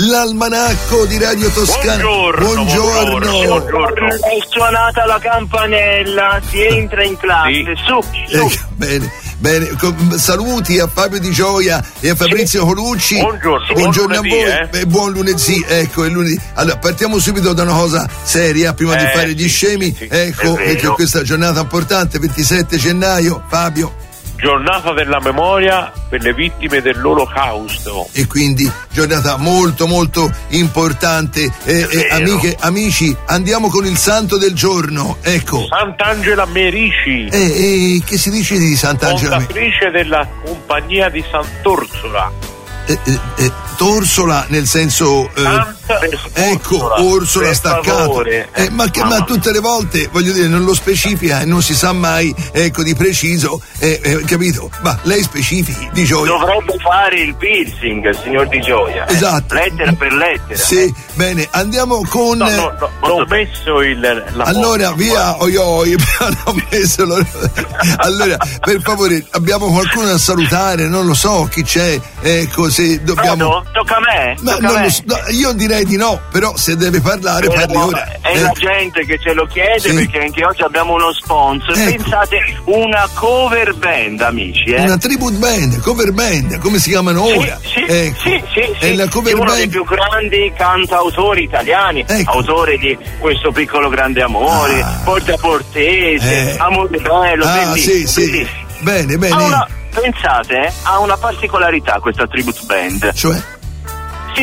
l'almanacco di Radio Toscana. Buongiorno. È suonata la campanella, si entra in classe, su. Bene, saluti a Fabio Di Gioia e a Fabrizio Colucci. Buongiorno a voi. Buon lunedì, ecco, è lunedì. Allora, partiamo subito da una cosa seria prima di fare gli scemi. Ecco, perché questa giornata importante, 27 gennaio, Fabio. Giornata della memoria per le vittime dell'Olocausto. E quindi giornata molto molto importante. Amiche, amici, andiamo con il santo del giorno. Ecco. Sant'Angela Merici. Che si dice di Sant'Angela Merici? Fondatrice della compagnia di Sant'Orsola. Torsola nel senso ecco, Orsola staccato, ma tutte le volte, voglio dire, non lo specifica e non si sa mai, ecco, di preciso, capito? Ma lei specifichi, Di Gioia. Dovrebbe fare il piercing, signor Di Gioia. Esatto. Lettera per lettera. Sì, bene, andiamo con. No, ho messo la allora, via, ho messo. Allora, per favore, abbiamo qualcuno da salutare, non lo so chi c'è, ecco, se dobbiamo. Tocca a me. Io direi di no, però se deve parlare parli ora. È la gente che ce lo chiede, perché anche oggi abbiamo uno sponsor. Ecco. Pensate, una cover band, amici. Una tribute band, cover band, come si chiamano ora? Sì. È la cover uno band. dei più grandi cantautori italiani, ecco. Autore di Questo piccolo grande amore, Porta Portese, Amore bello, bellissimo. Sì. Bene. Pensate, ha una particolarità questa tribute band. Cioè? Si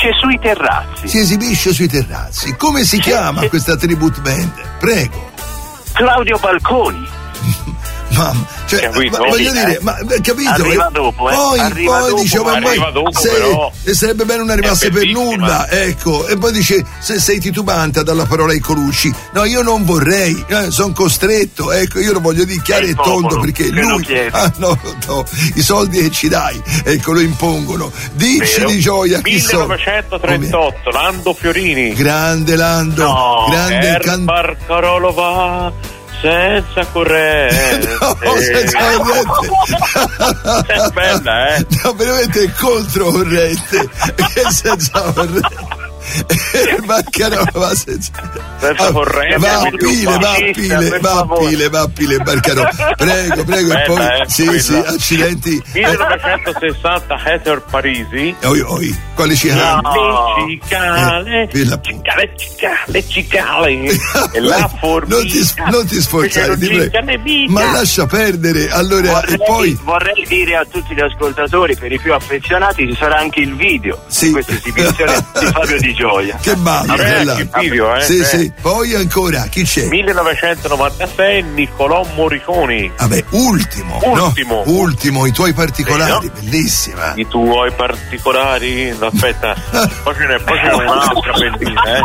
esibisce sui terrazzi. Come si chiama questa tribute band? Prego. Claudio Balconi. Mamma, voglio dire, capito? Arriva dopo, poi dice, sarebbe bene non arrivasse per nulla, ecco. E poi dice, se sei titubante dalla parola ai Colucci. No, io non vorrei, sono costretto, ecco, io lo voglio dire chiaro e tondo, perché lui, no, i soldi che ci dai, ecco, lo impongono. Dici Di Gioia, chi 1938, Lando Fiorini. Grande Lando, grande Barcarolo va senza corrente. Senza corrente. È bella, No, veramente è controcorrente. Che senza corrente. Barcarolo va senza corrente. Va a pile, Barcarolo. Prego, e poi sì, accidenti. 1960 Heather Parisi. Quale cicale? Le cicale. E la formica. Non ti sforzare, ti prego. Ma lascia perdere. Allora, vorrei dire a tutti gli ascoltatori, per i più affezionati, ci sarà anche il video di questa esibizione di Fabio Di Gioia. Che bello, che video, Sì. Poi ancora, chi c'è? 1996 Niccolò Morriconi. Vabbè, ultimo, i tuoi particolari, bellissima. I tuoi particolari, aspetta, poi ce n'è un'altra bellissima,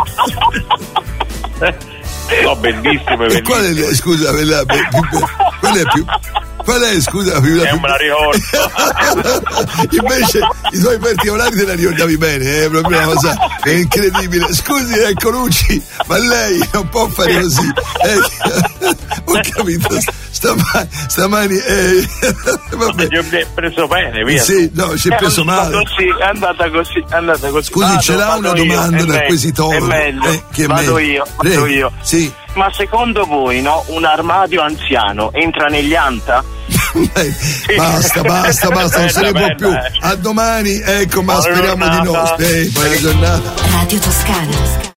No, bellissime. Qual è, scusa, quella è più. Qual è, scusa, più me la ricordo. Invece i tuoi particolari te la ricordavi bene, è proprio una cosa incredibile. Scusi, Colucci, ma lei non può fare così. Ho capito, stamani vabbè. Ti ho preso bene, via. Sì, no, ci è preso male. È andata così. Scusi, ce l'ha una domanda da quesitore? È meglio. Vado io. Sì. Ma secondo voi, un armadio anziano entra negli anta? Basta, non se ne può più. A domani, ecco, ma speriamo di no. Buona giornata. Radio Toscana.